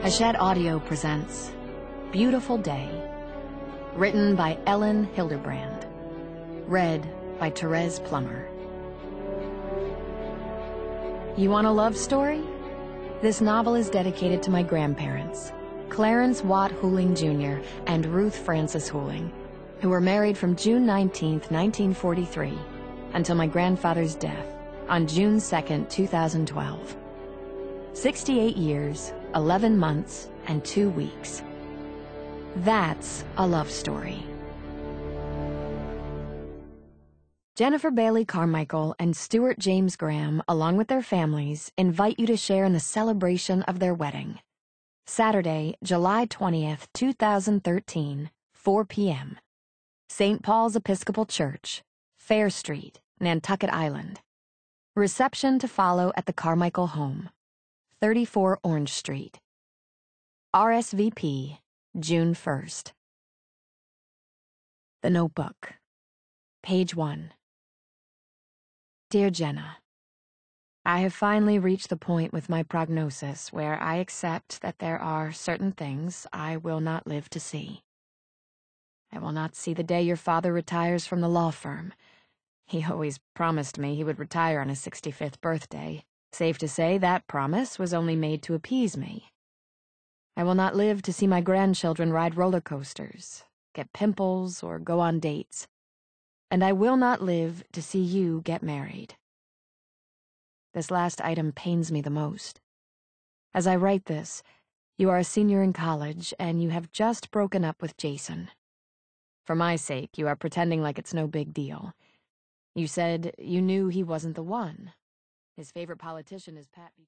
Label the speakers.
Speaker 1: Hachette Audio presents Beautiful Day, written by Ellen Hilderbrand, read by Therese Plummer. You want a love story? This novel is dedicated to my grandparents, Clarence Watt Houling Jr. and Ruth Frances Houling, who were married from June 19, 1943, until my grandfather's death on June 2, 2012. 68 years, 11 months, and 2 weeks. That's a love story. Jennifer Bailey Carmichael and Stuart James Graham, along with their families, invite you to share in the celebration of their wedding. Saturday, July 20th, 2013, 4 p.m. St. Paul's Episcopal Church, Fair Street, Nantucket Island. Reception to follow at the Carmichael home, 34 Orange Street. RSVP, June 1st. The Notebook. Page 1. Dear Jenna, I have finally reached the point with my prognosis where I accept that there are certain things I will not live to see. I will not see the day your father retires from the law firm. He always promised me he would retire on his 65th birthday. Safe to say that promise was only made to appease me. I will not live to see my grandchildren ride roller coasters, get pimples, or go on dates. And I will not live to see you get married. This last item pains me the most. As I write this, you are a senior in college, and you have just broken up with Jason. For my sake, you are pretending like it's no big deal. You said you knew he wasn't the one. His favorite politician is Pat Buchanan.